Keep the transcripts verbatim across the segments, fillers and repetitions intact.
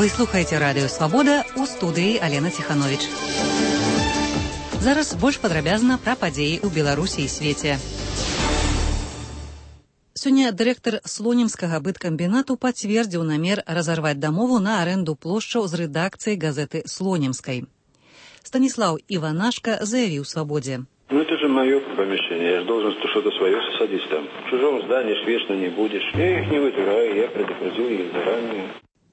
Вы слухаеце радыё Свабода, у студыі Алена Ціхановіч. Зараз больш падрабязна пра падзеі ў Беларусі і свеце. Сёння дырэктар слонімскага быткамбінату пацвердзіў намер разарваць дамову на арэнду плошчаў з рэдакцыяй газеты «Слонимской». Станислав Иванашко заявил «Свободе». Ну это же мое помещение, я же должен что-то свое садить там. В чужом здании ж вечно не будешь. Я их не выбираю, я предупредил их заранее.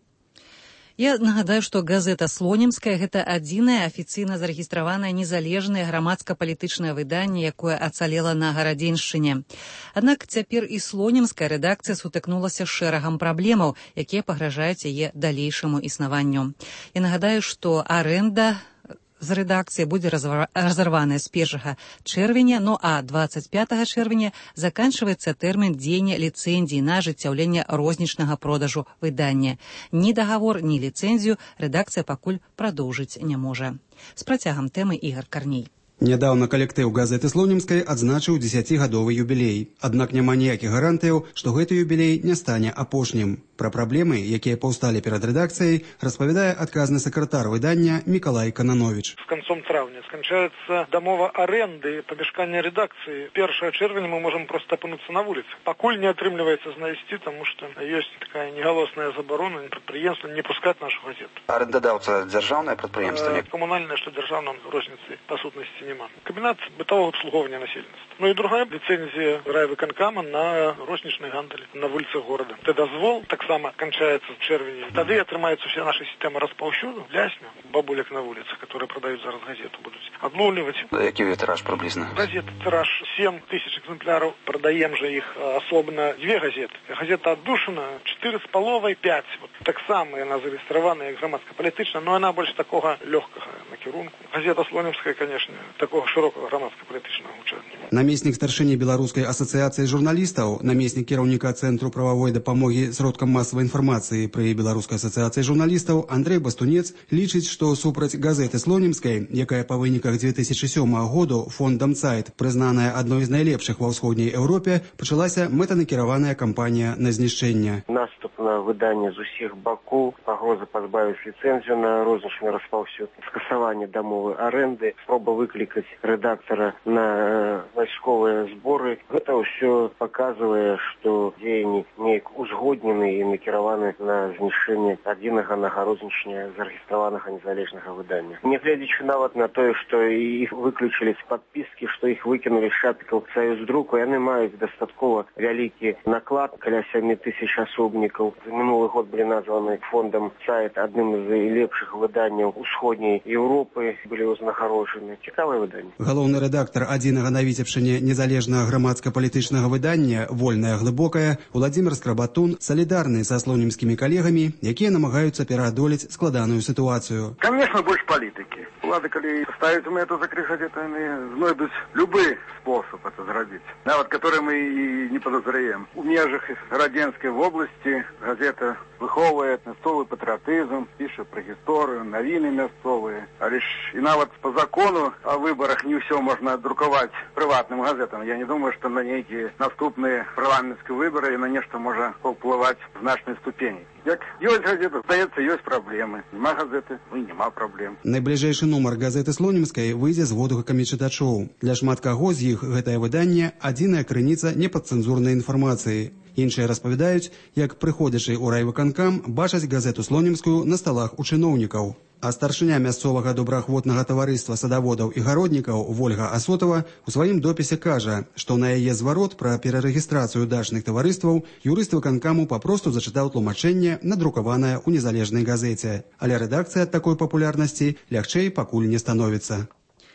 Я нагадаю, што газета «Слонимская» – гэта адзінае афіцыйна зарэгістраванае незалежнае грамадска-палітычнае выданне, якое ацалела на Гарадзеншчыне. Аднак цяпер і слонімская рэдакцыя сутыкнулася з шэрагам праблемаў, якія пагражаюць яе далейшаму існаванню. Я нагадаю, што арэнда з рэдакцыі будзе разарваная з першага чэрвеня, ну а дваццаць пятага чэрвеня заканчваецца тэрмін дзеяння ліцэнзіі на ажыццяўленне рознічнага продажу выдання. Ні дагавор, ні ліцэнзію рэдакцыя пакуль прадоўжыць не можа. З працягам тэмы Ігор Карней. Нядаўна калектыў газеты «Слонимской» адзначыў дзесяцігадовы юбілей. Аднак няма ніякіх гарантыяў, што гэты юбілей не стане апошнім. Пра праблемы, якія паўсталі перад рэдакцыяй, распавядае адказны сакратар выдання Мікалай Кананович. С концом травня скончается домова аренды помешкания редакции. первого чэрвеня мы можем просто опынуться на улице. Покуль не отрымливается знайсці, потому что есть такая неголосная заборона предприятия не пускать нашу газету. Арендодавца державное предприятие? Э, коммунальное, что державное, розницы по сутности нема. Кабинет бытового обслуговывания населенства. Ну и другая лицензия райвыканкама на розничный гандель на улицах города. Это дозвол, так само кончается в червени. Тогда отрымаются все наши системы распаўсюду, лясня, бабулек на улицах, которые продают зараз газету, будут обнуливать. Який тираж приблизно? Газета тираж семь тысяч экземпляров. Продаем же их особенно две газеты. Газета «Отдушина» четыре с половой, пять. Вот так само она зарегистрирована, громадско-политична, но она больше такого легкого накірунку. Газета «Слонимская», конечно, такого широкого громадско-политичного гучання. Намеснік старшыні Беларускай асацыяцыі журналістаў, намеснік кіраўніка Цэнтру прававой дапамогі сродкам масавай інфармацыі пры Беларускай асацыяцыі журналістаў Андрэй Бастунец лічыць, што супраць газеты «Слонимской», якая па выніках две тысячи сёмага году фондам «Цайт» прызнаная адной з найлепшых ва ўсходняй Еўропе, пачалася мэтанакіраваная кампанія на знішчэнне. Наступ на выданне з усіх бакоў, пагроза пазбавіць ліцэнзію на рознічны распаўсюд, скасаванне дамовы арэнды, спроба выклікаць рэдактара на вайсковыя зборы. Гэта ўсё паказвае, што дзеянні неяк узгоднены і накіраваны на знішчэнне адзінага нагарознічня зарэгістраванага незалежнага выдання. Нягледзячы нават на тое, што іх выключылі з падпіскі, што іх выкінулі з шапікаў Саюздруку, яны маюць дастаткова вялікі наклад, каля сямі тысяч асобнікаў. За мінулы год былі названы фондам «Цайт» адным з лепшых выданняў усходняй Еўропы, былі ўзнагароджаны. Цікавае выданне. Галоўны рэдактар адзінага на Віцебшчыне незалежнага грамадска-палітычнага выдання «Вольная глыбокая» Владимир Скрабатун салідарны са слонимскімі калегамі, якія намагаюцца пераадолець складаную сітуацыю. Конечно, больше политики. Влада, коли ставить мету закрыть газету, они знойдут любой способ это зрабіць, нават который мы и не подозреваем. У межах Радзенской области газета выхоўвае мясцовы патрыотызм, піша про гісторыю, навіны мясцовыя. Але ж і нават по закону о выборах не все можно друковать приватным газетам. Я не думаю, что на некие наступные парламентские выборы и на нешта можа паўплываць значной ступені. Як ёсць газета, здаецца, ёсць праблемы. Нема газеты, ну і нема праблем. Найбліжэйшы нумар газеты «Слонимской» выйдзе з водгукамі чытачоў. Для шмат каго з іх гэтае выданне адзіная крыніца непадцэнзурнай інфармацыі. Іншыя распавядаюць, як прыходзячы ў райвыканкам бачаць газету «Слонимскую» на сталах у чыноўнікаў. А старшыня мясцовага добраахвотнага таварыства садаводаў і гароднікаў Вольга Асотава у сваім допісе кажа, што на яе зварот пра перарэгістрацыю дачных таварыстваў юрыст выканкаму папросту зачытаў тлумачэнне, надрукаванае ў незалежнай газеце. Але рэдакцыя ад такой папулярнасці лягчэй пакуль не становіцца.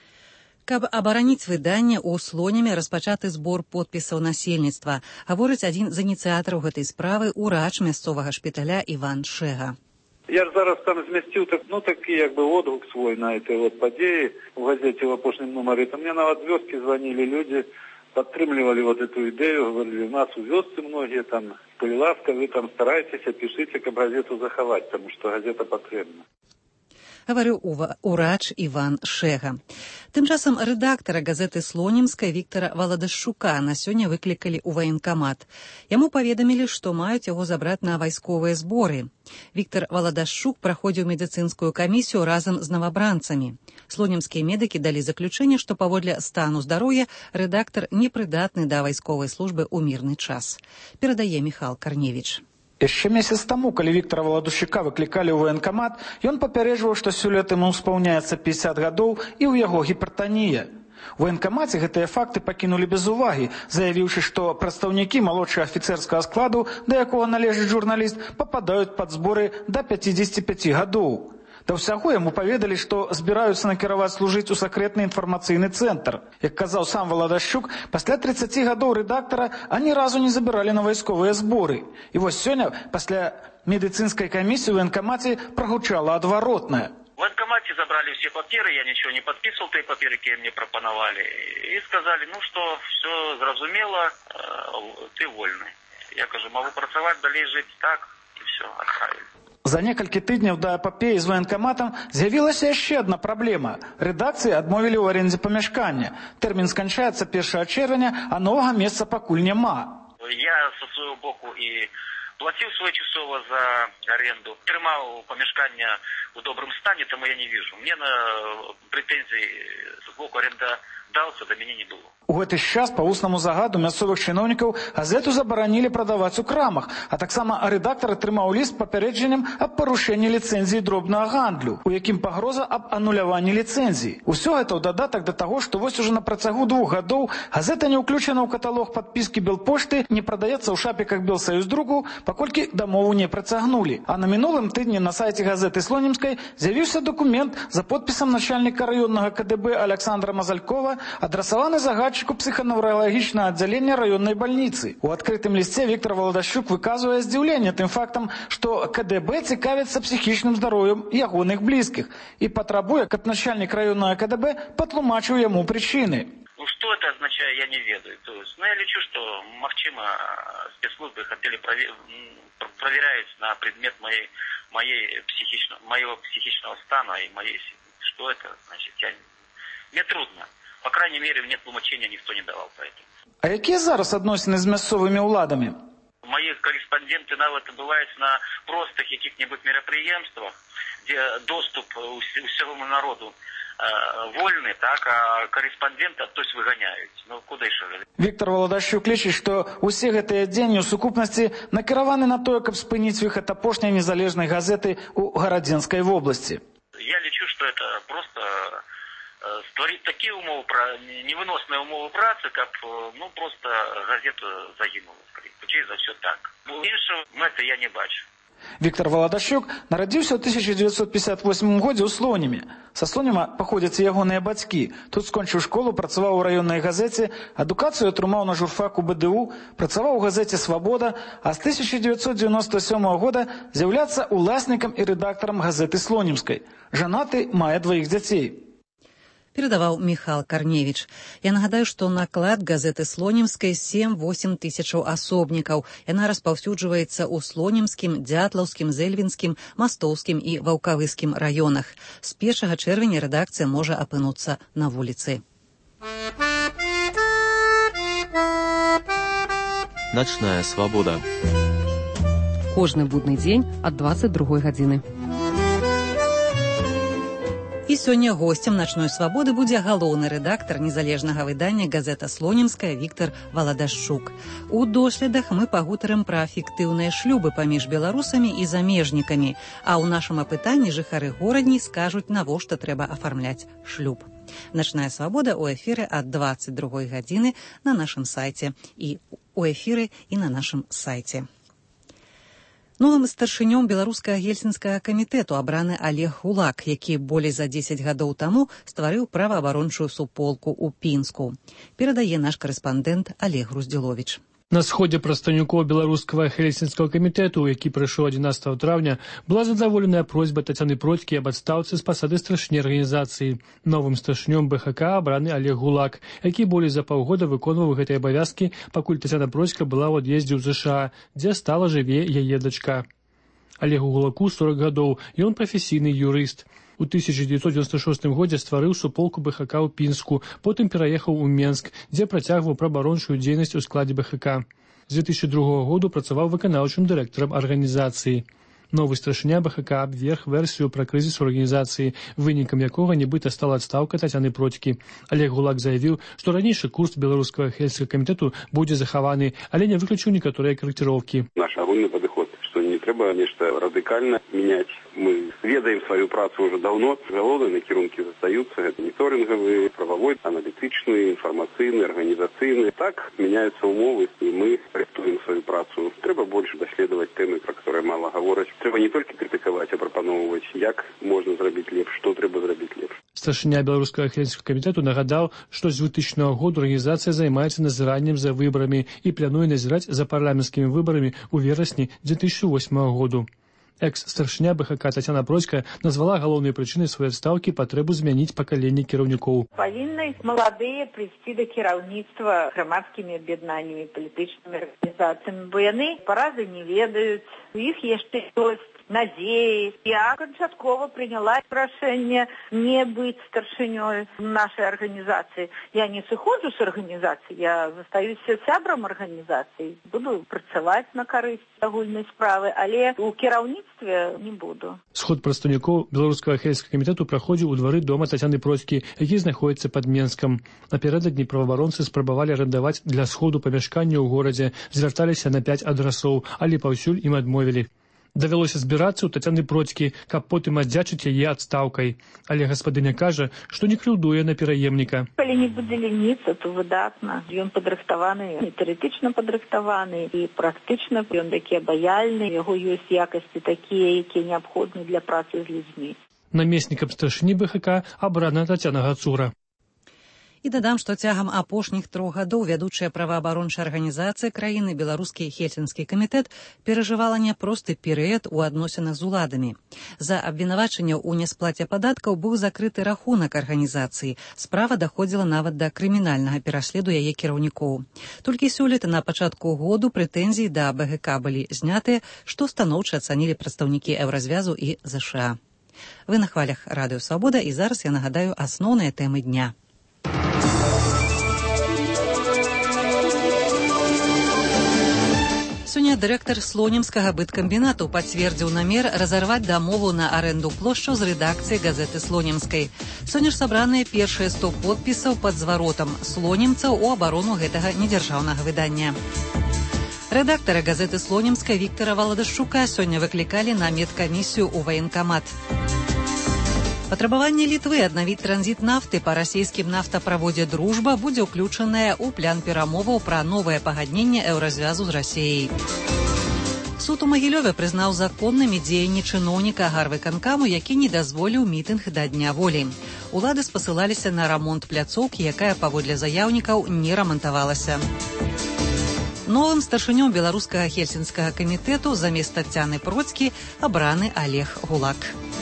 Каб абараніць выданне, у Слоніме распачаты збор подпісаў насельніцтва, гаворыць адзін з ініцыятараў гэтай справы урач мясцовага шпіталя Іван Шэга. Я ж зараз там змясціў так, ну, такі як бы отгук свой на этой вот падзеі в газете в апошнім нумары. Там мне нават вёскі звонили люди, падтрымлівалі вот эту ідэю, говорили, у нас у вёсцы многие там, коли ласка, вы там старайтесь, пишите, каб газету захаваць, потому что газета патрэбна. гаварыў урач Іван Шэга. Тым часам рэдактара газеты «Слонімская» Віктара Валадашчука на сёння выклікалі ў ваенкамат. Яму паведамілі, што маюць яго забраць на вайсковыя зборы. Віктар Валадашчук праходзіў медыцынскую камісію разам з новабранцамі. Слонімскія медыкі далі заключэнне, што паводле стану здароўя рэдактар непрыдатны да вайсковай службы ў мірны час. Перадае Міхал Карневіч. Яшчэ месяц таму, калі Віктара Валадашчука выклікалі ў ваенкамат, ён папярэджваў, што сёлета яму спаўняецца пятьдесят гадоў і ў яго гіпертанія. У ваенкамаце гэтыя факты пакінулі без увагі, заявіўшы, што прадстаўнікі малодшага афіцэрскага складу, да якога належыць журналіст, пападаюць пад зборы да пятидесяти пяти гадоў. Да ўсяго яму паведалі, што збіраюцца накіраваць служыць у сакрэтны інфармацыйны цэнтр. Як казаў сам Валадашчук, пасля тридцати гадоў рэдактара ані разу не забіралі на вайсковыя зборы. І вось сёння, пасля медыцынскай камісіі ў ваенкамаце прагучала адваротнае. В военкомате забрали все паперы, я ничего не подписывал, те паперы, которые мне пропоновали. И сказали, ну что, все зразумело, ты вольный. Я кажу, могу працаваць, далей жить так, и все, отправили. За некалькі тыдняў да эпапеі з ваенкаматам з'явілася яшчэ адна праблема. Рэдакцыі адмовілі ў арендзе памяшкання. Тэрмін сканчаецца першага чэрвеня, а новага месца пакуль няма. Я со свайго боку і платил своечасова за аренду, трымаў памяшкання в добрым стане, тому я не вижу. Мне на претензий с боку арендодаўца до мяне не было. У гэты час па вуснаму загаду мясцовых чыноўнікаў газету забаранілі прадаваць у крамах, а таксама рэдактар атрымаў ліст з папярэджаннем аб парушэнні ліцэнзіі дробнага гандлю, у якім пагроза аб ануляванні ліцэнзіі. Усё гэта ў дадатак да таго, што вось ужо на працягу двух гадоў газета не ўключана ў каталог падпіскі Белпошты, не прадаецца ў шапіках Белсаюздруку, паколькі дамову не працягнулі. А на мінулым тыдні на сайце газеты «Слонімскай» з'явіўся дакумент за подпісам начальніка раённага ка дэ бэ Александра Мазалькова, адрасаваны загадчыку псіханаўралагічнага аддзялення раённай бальніцы. У адкрытым лісце Віктар Валадашчук выказвае здзіўленне тым фактам, што ка дэ бэ цікавіцца псіхічным здароўем ягоных блізкіх і патрабуе, каб начальнік раённага ка дэ бэ патлумачыў яму прычыны. Ну, что это означает, я не ведаю. То есть, ну, я лечу, что, махчима, спецслужбы хотели провер... проверять на предмет моей, моей психично... моего психичного стана и моей... Что это значит? Я... Мне трудно. По крайней мере, мне тлумачения никто не давал по этому. А якія зараз адносіны з мясцовымі ўладамі? Мои корреспонденты нават бывают на простых каких-нибудь мероприемствах, где доступ у всему народу вольны, так, а корреспондента, то есть выганяюць. Ну, куды ж? Віктар Валадашчук лічыць, што ўсе гэтыя дзеянні ў сукупнасці накіраваны на тое, каб спыніць выхад апошняй незалежнай газеты ў Гарадзенскай вобласці. Я лічу, што это просто створить такие умовы, невыносные умовы працы, как, ну, просто газета загинула. Скорее за все так. Меньше мэты я не бачу. Віктар Валадашчук нарадзіўся ў тысяча дзевяцьсот пятьдесят восьмым годзе ў Слоніме. Са Слоніма паходзяць ягоныя бацькі. Тут скончыў школу, працаваў у раённай газеце, адукацыю атрымаў на журфаку бэ дэ у, працаваў у газеце «Свабода», а з тысяча дзевяцьсот дзевяносто сёмага года з'яўляцца уласнікам і рэдактарам газеты «Слонімскай». Жанаты, мае дваіх дзяцей. Перадаваў Міхал Карневіч. Я нагадаю, што наклад газеты «Слонімскай» сем-восем тысячаў асобнікаў. Яна распаўсюджваецца ў Слонімскім, Дзятлаўскім, Зэльвінскім, Мастоўскім і Ваўкавыскім раёнах. З першага чэрвеня рэдакцыя можа апынуцца на вуліцы. Начная свабода. Кожны будны дзень ад дваццаць другой гадзіны. І сёння госцем «Начной свабоды» будзе галоўны рэдактар незалежнага выдання газета «Слонімская» Віктар Валадашчук. У доследах мы пагутарым пра фіктыўныя шлюбы паміж беларусамі і замежнікамі, а ў нашым апытанні жыхары горадні скажуць, навошта трэба афармляць шлюб. «Начная свабода» ў эфіры ад дваццаць другой гадзіны на нашым сайце і ў эфіры і на нашым сайце. Новым старшынём беларускага гельсінскага камітэту абраны Олег Гулак, які болей за дзесяць гадоў таму стварыў праваабарончую суполку ў Пінску. Перадае наш карэспандэнт Олег Груздзіловіч. На сходзе прадстаўнікоў беларускага гельсінскага камітэту, які прыйшоў адзінаццатага траўня, была задаволеная просьба Тацяны Процькі аб адстаўцы з пасады старшыні арганізацыі. Новым старшынём бэ ха ка абраны Олег Гулак, які болей за паўгода выконваў гэтыя абавязкі, пакуль Тацяна Процька была ў ад'ездзе ў зэ ша а, дзе стала жыве яе дачка. Олегу Гулаку сорок гадоў, і ён прафесійны юрыст. У тысяча девятьсот девяносто шостым годзе стварыў суполку БХК ў Пінску, потым пераехаў у Менск, дзе працягваў праабарончую дзейнасць у складзе БХК. З две тысячи другого году працаваў выканаўчым дырэктарам арганізацыі. Новы старшыня БХК абверг версію пра крызіс у арганізацыі, вынікам якога нібыта стала адстаўка Тацяны Процькі. Олег Гулак заявіў, што ранейшы курс беларускага хельскага камітэту будзе захаваны, але не выключыў некаторыя карэкціроўкі. Наш агульны падыход, што не трэба нешта радыкальна мяняць. Мы ведаем сваю працу уже давно. Галоўныя накірункі застаюцца. Гэта моніторынгавы, прававой, аналітычны, інфармацыйны, арганізацыйны. Так мяняюцца умовы, і мы рыхтуем сваю працу. Трэба больш даследаваць тэмы, пра которые мала гавораць. Трэба не толькі крытыкаваць, а прапаноўваць, як можна зрабіць лепш, што трэба зрабіць лепш. Старшыня беларускага хельскага камітэту нагадаў, што з двухтысячнага году арганізацыя займаецца назіраннем за выбарамі і плануе назіраць за парламенцкімі выбарамі ў верасні две тысячи восьмого году. Экс-старшыня БХК Тацяна Процька назвала галоўнай прычынай сваёй адстаўкі патрэбу змяніць пакаленне кіраўнікоў. Павінны маладыя прыйсці да кіраўніцтва грамадскімі аб'яднаннямі, палітычнымі арганізацыямі, бо яны паразы не ведаюць, у іх яшчэ ёсць надеи. Я канчаткова приняла рашение не быть старшиней нашей организации. Я не сыходжу с организации, я застаюсь сябрам организации. Буду працаваць на карысць агульнай справы, але у кіраўніцтве не буду. Сход прадстаўнікоў беларускага хельскага камітэту праходзіў у двары дома Тацяны Процькі, які знаходзіцца пад Менскам. Напярэдадні праваабаронцы спрабавалі арендаваць для сходу памяшканне ў горадзе, звярталіся на пяць адрасоў, але паўсюль ім адмовілі. Давялося збірацца ў Тацяны Процькі, каб потым аддзячыць яе адстаўкай. Але гаспадыня кажа, што не крыўдуе на пераемніка. Калі не будзе леніцца, то выдатна. Ён падрыхтаваны, і тэарэтычна падрыхтаваны, і практычна ён такі абаяльны, яго ёсць якасці такія, якія неабходны для працы з людзьмі. Намеснікам старшыні БХК абрана Тацяна Гацура. І дадам, што цягам апошніх трох гадоў вядучая праваабарончая арганізацыя краіны беларускі хельсінскі камітэт перажывала няпросты перыяд у адносінах з уладамі. За абвінавачанне ў несплаце падаткаў быў закрыты рахунак арганізацыі. Справа даходзіла нават да крымінальнага пераследу яе кіраўнікоў. Толькі сёлета на пачатку году прэтэнзіі да БГК былі знятыя, што станоўча ацанілі прадстаўнікі Еўразвязу і ЗША. Вы на хвалях Радыё Свабода, і зараз я нагадаю асноўныя тэмы дня. Сёння дырэктар слонімскага быткамбінату пацвердзіў намер разарваць дамову на арэнду плошчаў з рэдакцыяй газеты слонімскай. Сёння ж сабраныя першыя сто подпісаў пад зваротам слонімцаў у абарону гэтага недзяржаўнага выдання. Рэдактара газеты слонімскай Віктара Валадашчука сёння выклікалі на медкамісію ў ваенкамат. Патрабаванне Літвы аднавіць транзіт нафты па расійскім нафтаправодзе «Дружба» будзе ўключанае ў план перамоваў пра новае пагадненне Еўразвязу з Расіяй. Суд у Магілёве прызнаў законнымі дзеянні чыноўніка гарвыканкаму, які не дазволіў мітынг да Дня волі. Улады спасылаліся на рамонт пляцоўкі, якая, паводле заяўнікаў, не рамантавалася. Новым старшынём беларускага хельсінскага камітэту замест Тацяны Процькі абраны Олег Гулак.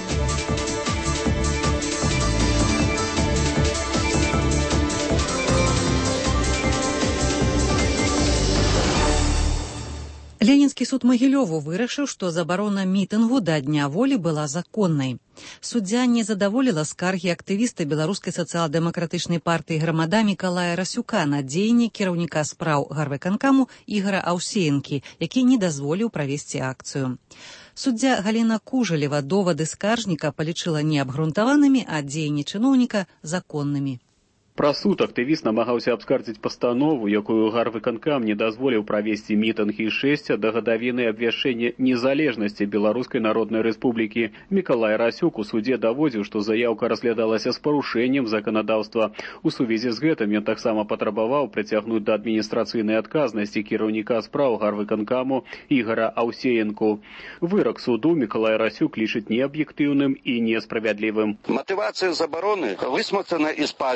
Ленінскі суд Магілёву вырашыў, што забарона мітынгу да Дня волі была законнай. Суддзя не задаволіла скаргі актывіста беларускай сацыял-дэмакратычнай партыі «Грамада» Мікалая Расюка на дзеянні кіраўніка спраў гарвыканкаму Ігара Аўсеенкі, які не дазволіў правесці акцыю. Суддзя Галіна Кужалева довады скаржніка палічыла неабгрунтаванымі, а дзеянні чыноўніка законнымі. Пра суд актывіст намагаўся абскардзіць пастанову, якую гарвыканкам не дазволіў правесці мітынг і шэсця да гадавіны абвяшчэння незалежнасці Беларускай Народнай Рэспублікі. Мікалай Расюк у судзе даводзіў, што заяўка разглядалася з парушэннем заканадаўства. У сувязі з гэтым ён таксама патрабаваў прыцягнуць да адміністрацыйнай адказнасці кіраўніка спраў гарвыканкаму Ігара Аўсеенку. Вырак суду Мікалай Расюк лічыць неаб'ектыўным і несправядлівым. Матывацыя забароны высмацана з пальца.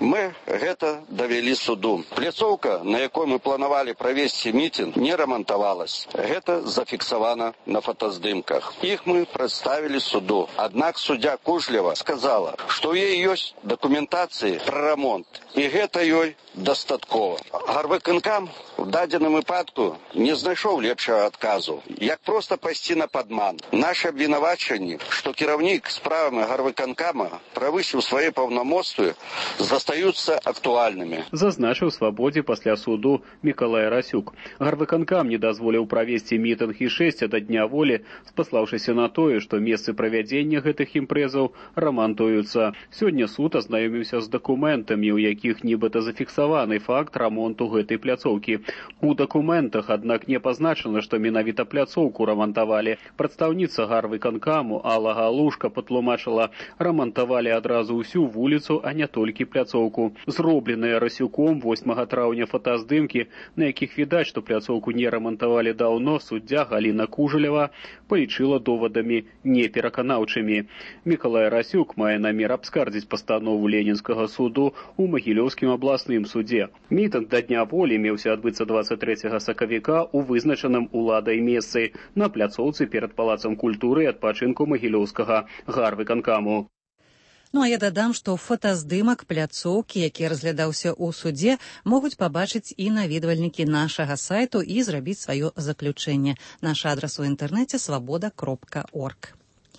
Мы гэта давялі суду. Пляцоўка, на якой мы планавалі правесці мітинг, не рамантавалась. Гэта зафіксавана на фотаздымках. Іх мы прадставілі суду. Аднак суддя Кужлева сказала, што ў яе ёсць дакументацыі пра рамонт. І гэта ёй дастаткова. Гарвыканкам у дадзеным выпадку не знайшоў лепшага адказу, як проста пайсці на падман. Нашы абвінавачанні, што кіраўнік справамі гарвыканкама правысіў свае паўнамоцтвы, застаюцца актуальнымі. Зазначыў свабодзе пасля суду Мікалай Расюк. Гарвыканкам не дазволіў правесці мітынг і шэсця да Дня волі, спаслаўшыся на тое, што месцы правядзення гэтых імпрэзаў рамантуюцца. Сёння суд азнаёміўся з дакументамі, у якіх нібыта зафіксаваны факт рамонту гэтай пляцоўкі. У дакументах, аднак, не пазначана, што менавіта пляцоўку рамантавалі. Прадстаўніца гарвыканкаму Алла Галушка патлумачыла, рамантавалі адразу ўсю вуліцу, а не толькі пляцоўку. Зробленыя Расюком восьмага траўня фотаздымкі, на якіх відаць, што пляцоўку не рамантавалі даўно, суддзя Галіна Кужалева палічыла довадамі непераканаўчымі. Мікалай Расюк мае намер абскардзіць пастанову Ленінскага суду у Магілёўскім абласным судзе. Мітынг да Дня волі меўся адбыцца дваццаць трэцяга сакавіка ў вызначаным уладай месцы на пляцоўцы перад палацам культуры і адпачынку Магілёўскага гарвыканкаму. Ну а я дадам, што фотаздымак пляцоўкі, які разглядаўся ў судзе, могуць пабачыць і наведвальнікі нашага сайту і зрабіць сваё заключэнне. Наш адрас у інтэрнэце свабода кропка орг.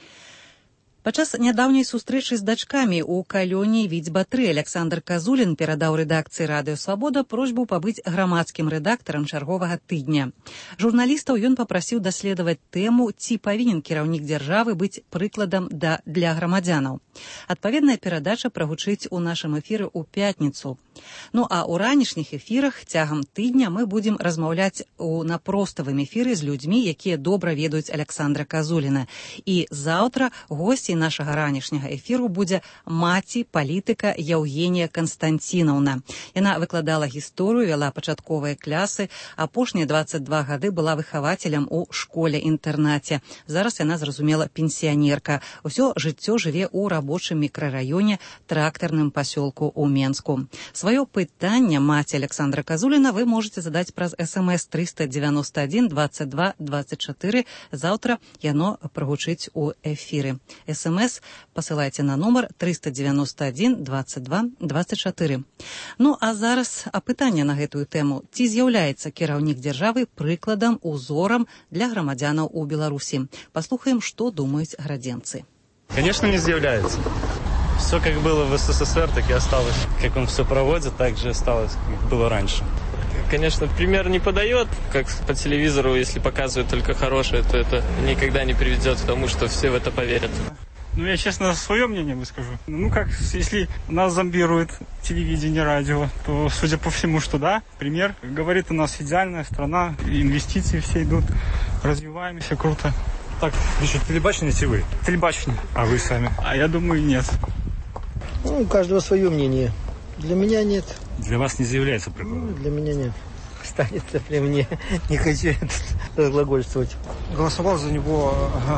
Падчас нядаўняй сустрэчы з дачкамі ў калоніі Відзьба тры Александр Казулін перадаў рэдакцыі Радыё Свабода просьбу пабыць грамадскім рэдактарам чарговага тыдня. Журналістаў ён папрасіў даследаваць тэму, ці павінен кіраўнік дзяржавы быць прыкладам да, для грамадзянаў. Адпаведная перадача прагучыць у нашым эфіры ў пятніцу. Ну а ў ранішніх эфірах цягам тыдня мы будзем размаўляць у напроставым эфіры з людзьмі, якія добра ведаюць Александра Казуліна. І заўтра госцей нашага ранішняга эфіру будзе маці палітыка Яўгенія Канстанцінаўна. Яна выкладала гісторыю, вяла пачатковыя клясы, апошнія дваццаць два гады была выхавацелем у школе-інтэрнаце. Зараз яна, зразумела, пенсіянерка. Усё жыццё жыве ў рабочым мікрараёне, трактарным пасёлку ў Менску. Сваё пытанне маці Александра Казуліна вы можете задаць праз смс триста девяносто один двадцать два двадцать четыре. Заўтра яно прагучыць у эфіры. СМС пасылайце на нумар триста девяносто один двадцать два двадцать четыре. Ну а зараз апытанне на гэтую тэму. Ці з'яўляецца кіраўнік дзяржавы прыкладам, узорам для грамадзянаў у Беларусі? Паслухаем, што думаюць градзенцы. Конечно, не з'яўляецца. Все как было в СССР, так и осталось. Как он все проводит, так же осталось, как было раньше. Конечно, пример не подает, как по телевизору, если показывают только хорошее, то это никогда не приведет к тому, что все в это поверят. Ну, я, честно, свое мнение выскажу. Ну, как, если нас зомбирует телевидение, радио, то, судя по всему, что да, пример. Говорит, у нас идеальная страна, инвестиции все идут, развиваемся круто. Так, значит, телебачение си вы? Телебачение. А вы сами? А я думаю, нет. Ну, у каждого свое мнение. Для меня нет. Для вас не заявляется прикладом? Ну, для меня нет. Останется при мне. Не хочу разглагольствовать. Голосовал за него,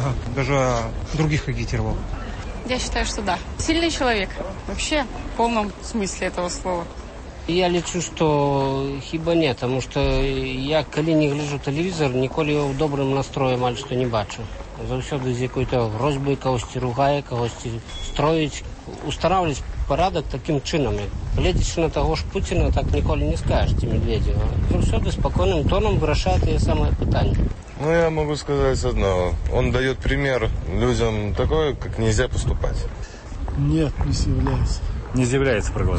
даже других агитировал. Я считаю, что да. Сильный человек. Вообще, в полном смысле этого слова. Я лічу, што хіба не, таму што я, калі не гляджу тэлевізор, ніколі ў добрым настроі амаль што не бачу. Заўсёды з якой-то грозьбай кагосьці ругае, кагосьці строіць, устанавливаць парадак такім чынам. Гледзячы на таго ж Пуціна, так ніколі не скажеш ці Медведева. Заўсёды спакойным тоном вырашае тыя самыя пытанні. Ну, я могу сказать одно. Он дает пример людям такое, как нельзя поступать. Нет, не является. Не заявляется проглот.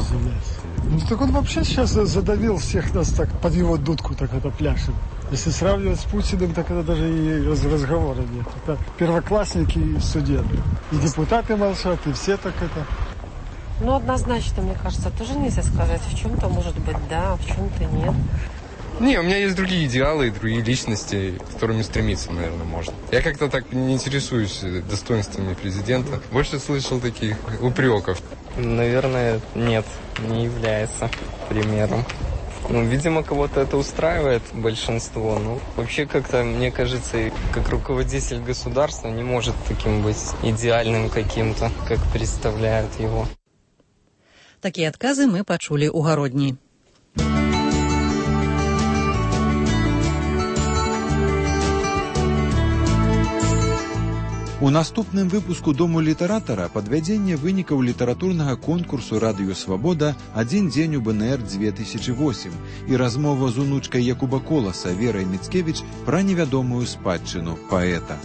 Ну так он вообще сейчас задавил всех нас так, под его дудку так это пляшет. Если сравнивать с Путиным, так это даже и разговора нет. Это первоклассники в суде. И депутаты молчат, и все так это. Ну однозначно, мне кажется, тоже нельзя сказать. В чем-то может быть да, а в чем-то нет. Не, у меня есть другие идеалы и другие личности, к которым стремиться, наверное, можно. Я как-то так не интересуюсь достоинствами президента. Больше слышал таких упреков. Наверное, нет, не является примером. Ну, видимо, кого-то это устраивает, большинство. Ну, вообще, как-то, мне кажется, как руководитель государства не может таким быть идеальным каким-то, как представляют его. Такія адказы мы пачулі ў гародні. У наступным выпуску Дому літаратара падвядзенне вынікаў літаратурнага конкурсу «Радыё Свабода» «Адзін дзень у БНР две тысячи восемь» і размова з унучкай Якуба Коласа Верай Міцкевіч пра невядомую спадчыну паэта.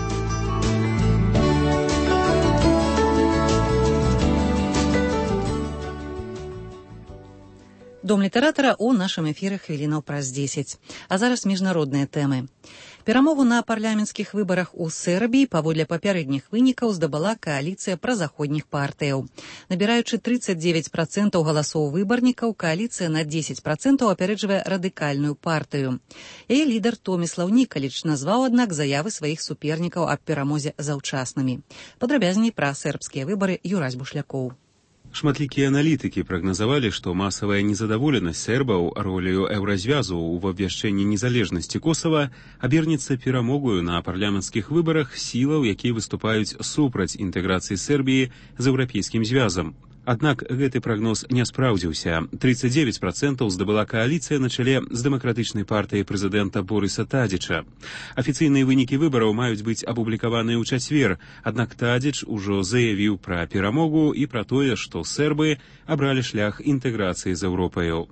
Дом літаратара ў нашым эфіры хвілінаў праз дзесяць. А зараз міжнародныя тэмы. Перамогу на парламенцкіх выбарах у Сербіі паводле папярэдніх вынікаў здабыла кааліцыя празаходніх партыяў. Набіраючы тридцать девять процентов галасоў выбарнікаў, кааліцыя на десять процентов апярэджвае радыкальную партыю. Яе лідар Томіслав Нікаліч назваў, аднак, заявы сваіх супернікаў аб перамозе заўчаснымі. Падрабязней пра сербскія выбары Юрась Бушлякоў. Шматлікія аналітыкі прагназавалі, што масавая незадаволенасць сербаў роляю еўразвязу ў абвяшчэнні незалежнасці Косава абернецца перамогою на парламенцкіх выбарах сілаў, якія выступаюць супраць інтэграцыі Сербіі з еўрапейскім звязам. Аднак гэты прагноз не спраўдзіўся. тридцать девять процентов здабыла кааліцыя на чале з дэмакратычнай партыяй прэзідэнта Борыса Тадзіча. Афіцыйныя вынікі выбараў маюць быць апублікаваныя ў чацвер, аднак Тадзіч ужо заявіў пра перамогу і пра тое, што сербы абралі шлях інтэграцыі з Еўропаю.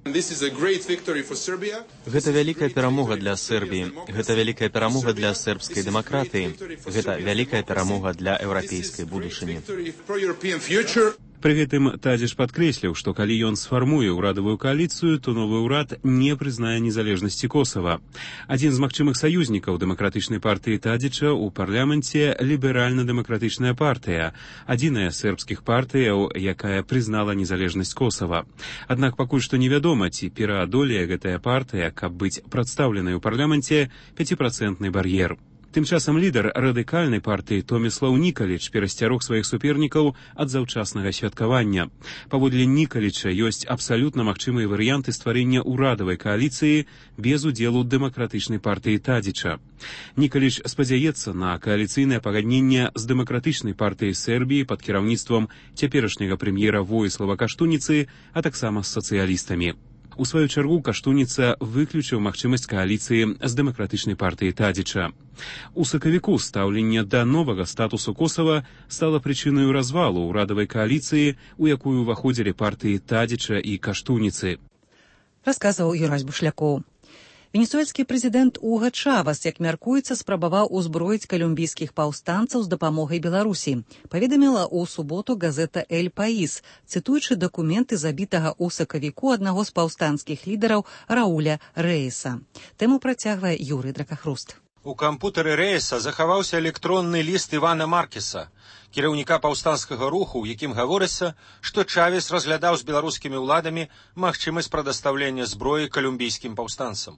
Гэта вялікая перамога для Сербіі, гэта вялікая перамога для сербскай дэмакратыі, гэта вялікая перамога для еўрапейскай будучыні. Пры гэтым Тадзіч падкрэсліў, што калі ён сфармуе ўрадавую кааліцыю, то новы ўрад не прызнае незалежнасці Косава. Адзін з магчымых саюзнікаў дэмакратычнай партыі Тадзіча ў парламенце ліберальна-дэмакратычная партыя, адзіная з сербскіх партыяў, якая прызнала незалежнасць Косава. Аднак пакуль што невядома, ці пераадолее гэтая партыя, каб быць прадстаўленай у парламенце, пяціпроцэнтны бар'ер. Тым часам лідар радыкальнай партыі Томіслав Нікаліч перасцярог сваіх супернікаў ад заўчаснага святкавання. Паводле Нікаліча ёсць абсалютна магчымыя варыянты стварэння ўрадавай кааліцыі без удзелу дэмакратычнай партыі Тадзіча. Нікаліч спадзяецца на кааліцыйнае пагадненне з дэмакратычнай партыяй Сербіі пад кіраўніцтвам цяперашняга прэм'ера Воіслава Каштуніцы, а таксама з сацыялістамі. У сваю чаргу Каштуніца выключыў магчымасць кааліцыі з дэмакратычнай партыяй Тадзіча. У сакавіку стаўленне да новага статусу Косава стала прычынаю развалу ўрадавай кааліцыі, у якую ўваходзілі партыі Тадзіча і Каштуніцы. Расказваў Юрась Бушлякоў. Венесуэльскі прэзідэнт Уга Чавас, як мяркуецца, спрабаваў узброіць калумбійскіх паўстанцаў з дапамогай Беларусі. Паведаміла ў суботу газета «Эль Паís», цытуючы дакументы забітага ў сакавіку аднаго з паўстанцкіх лідараў Рауля Рэйса. Тэму працягвае Юрый Дракахруст. У кампутары Рэйса захаваўся электронны ліст Івана Маркеса, кіраўніка паўстанцкага руху, у якім гаворыцца, што Чавес разглядаў з беларускімі ўладамі магчымасць прадастаўлення зброі калумбійскім паўстанцам.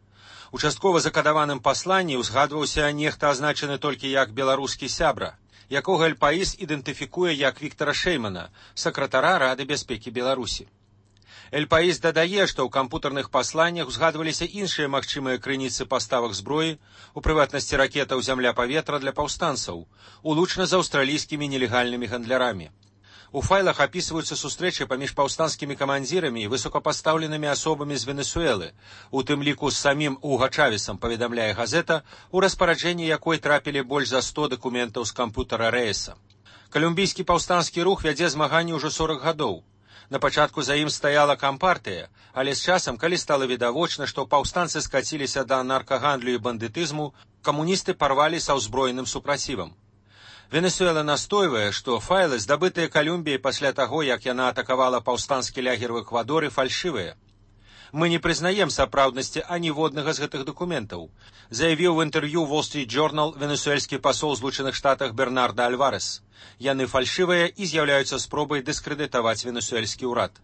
У часткова закадаваным пасланні ўзгадваўся нехта, азначаны толькі як беларускі сябра, якога Эль Паís ідэнтыфікуе як Віктара Шэймана, сакратара Рады бяспекі Беларусі. Эль Паís дадае, што ў кампутарных пасланнях узгадваліся іншыя магчымыя крыніцы паставак зброі, у прыватнасці ракетаў зямля-паветра для паўстанцаў, улучна з аўстралійскімі нелегальнымі гандлярамі. У файлах апісваюцца сустрэчы паміж паўстанцкімі камандзірамі і высокапастаўленымі асобамі з Венесуэлы, у тым ліку з самім Уга Чавесам, паведамляе газета, у распараджэнні якой трапілі больш за сто дакументаў з кампутара Рэйса. Калумбійскі паўстанцкі рух вядзе змаганні ўжо сорок гадоў. На пачатку за ім стаяла кампартыя, але з часам, калі стала відавочна, што паўстанцы скаціліся да наркагандлю і бандытызму, камуністы парвалі са ўзброеным супрацівам. Венесуэла настойвае, што файлы, здабытыя Калумбіяй пасля таго, як яна атакавала паўстанскі лягер у Эквадоры, фальшывыя. Мы не прызнаем сапраўднасці аніводнага з гэтых дакументаў, заявіў в інтэрв'ю Wall Street Journal венесуэльскі пасол Злучаных Штатах Бернарда Альварес. Яны фальшывыя і з'яўляюцца спробай дыскрэдытаваць венесуэльскі ўрад.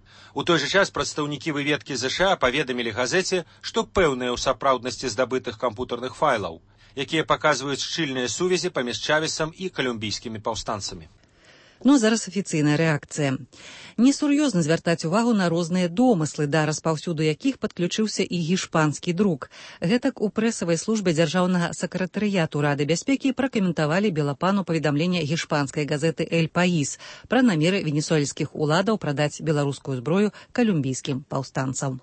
У той жа час прадстаўнікі выведкі ЗША паведамілі газеце, што пэўныя ў сапраўднасці здабытых кампутарных файлаў, якія паказваюць шчыльныя сувязі паміж Чавесам і калумбійскімі паўстанцамі. Ну а зараз афіцыйная рэакцыя. Несур'ёзна звяртаць увагу на розныя домыслы, да распаўсюду якіх падключыўся і гішпанскі друк. Гэтак у прэсавай службе дзяржаўнага сакратарыяту Рады бяспекі пракаментавалі Белапану паведамленне гішпанскай газеты «Эль Паís» пра намеры венесуэльскіх уладаў прадаць беларускую зброю калумбійскім паўстанцам.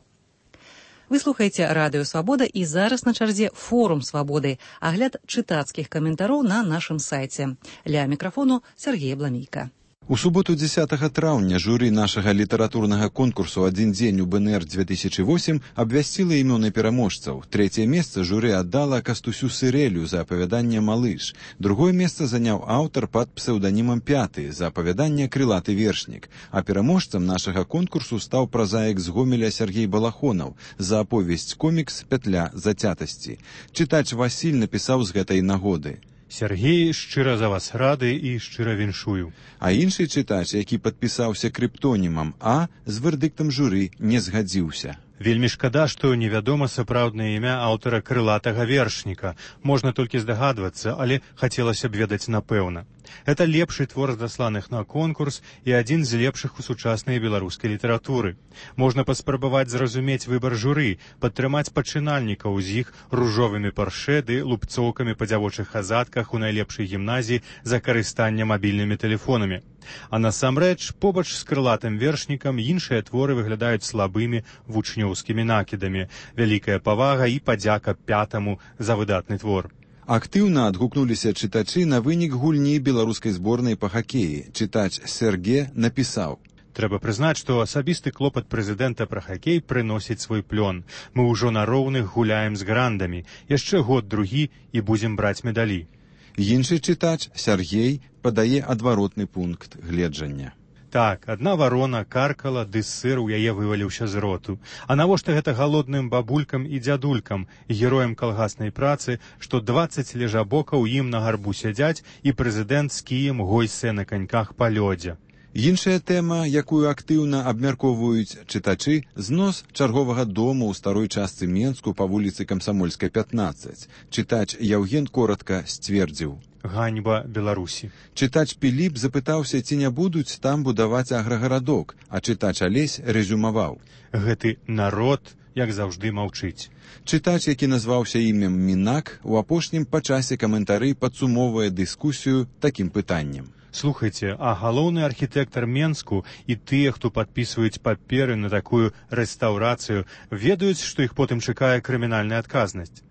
Вы слухаеце Радыё Свабода, і зараз на чарзе форум Свабоды, агляд чытацкіх каментароў на нашым сайце. Ля мікрафону Сергей Бламейка. У суботу дзесятага траўня журы нашага літаратурнага конкурсу «Адзін дзень у БНР две тысячи восемь» абвясціла імёны пераможцаў. Трэцяе месца журы аддала Кастусю Сырэлю за апавяданне «Малыш». Другое месца заняў аўтар пад псеўданімам «Пяты» за апавяданне «Крылаты вершнік». А пераможцам нашага конкурсу стаў празаік з Гомеля Сергей Балахонаў за аповесць-комікс «Пятля зацятасці». Чытач Васіль напісаў з гэтай нагоды: Сергей, шчыра за вас рады і шчыра віншую. А іншы чытач, які падпісаўся крыптонімам А, з вердыктам журы не згадзіўся. Вельмі шкада, што невядома сапраўднае імя аўтара крылатага вершніка. Можна толькі здагадвацца, але хацелася б ведаць напэўна. Гэта лепшы твор з дасланых на конкурс і адзін з лепшых у сучаснай беларускай літаратуры. Можна паспрабаваць зразумець выбар журы, падтрымаць пачынальнікаў з іх ружовымі парше ды лупцоўкамі па дзявочых хазатках у найлепшай гімназіі за карыстанне мабільнымі тэлефонамі. А насамрэч, побач з крылатым вершнікам іншыя творы выглядаюць слабымі вучнёўскімі накідамі. Вялікая павага і падзяка Пятаму за выдатны твор. Актыўна адгукнуліся чытачы на вынік гульні беларускай зборнай па хакеі. Чытач Серге напісаў: Трэба прызнаць, што асабісты клопат прэзідэнта пра хакей прыносіць свой плён. Мы ўжо на роўных гуляем з грандамі. Яшчэ год-другі і будзем браць медалі. Іншы чытач, Сергей, падае адваротны пункт гледжання. Так, адна варона каркала, ды сыр у яе вываліўся з роту. А навошта гэта галодным бабулькам і дзядулькам, героям калгаснай працы, што дваццаць лежабокаў ім на гарбу сядзяць і прэзідэнт з кіем гойсе на каньках па лёдзе. Іншая тэма, якую актыўна абмяркоўваюць чытачы, знос чарговага дому ў старой частцы Менску па вуліцы Камсамольскай, пятнаццаць. Чытач Яўген коратка сцвердзіў: ганьба Беларусі. Чытач Піліп запытаўся, ці не будуць там будаваць аграгарадок, а чытач Алесь рэзюмаваў: гэты народ, як заўжды, маўчыць. Чытач, які назваўся імем Мінак, у апошнім па часе каментары падсумоўвае дыскусію такім пытаннем: слухайце, а галоўны архітэктар Менску і тыя, хто падпісваюць паперы на такую рэстаўрацыю, ведаюць, што іх потым чакае крымінальная адказнасць?